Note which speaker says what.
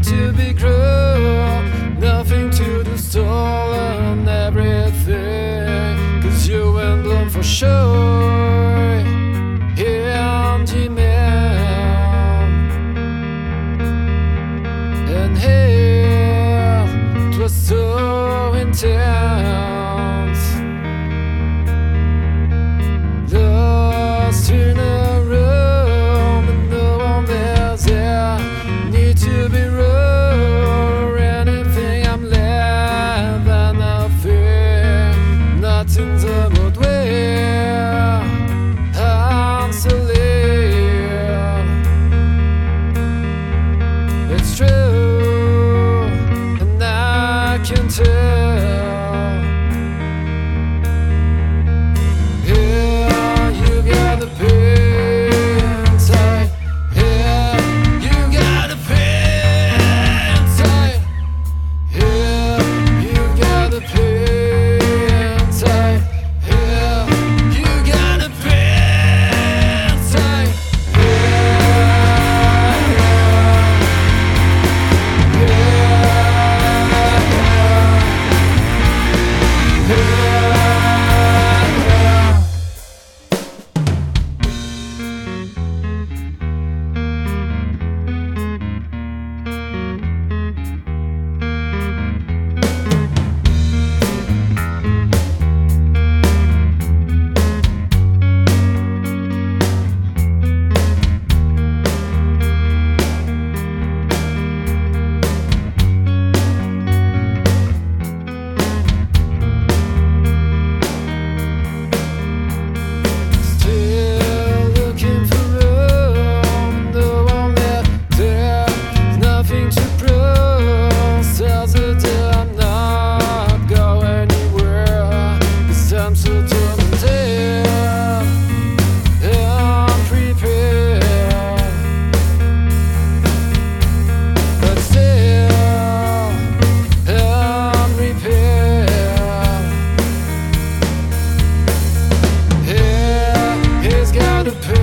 Speaker 1: to be cruel, nothing to do, stolen everything, 'cause you went blown for sure. Empty man, and here it was so intense, lost in a room and no one there's there. Need to be rude or anything, I'm left and nothing, nothing's a mood where I'm so late. It's true and I can tell. He's got a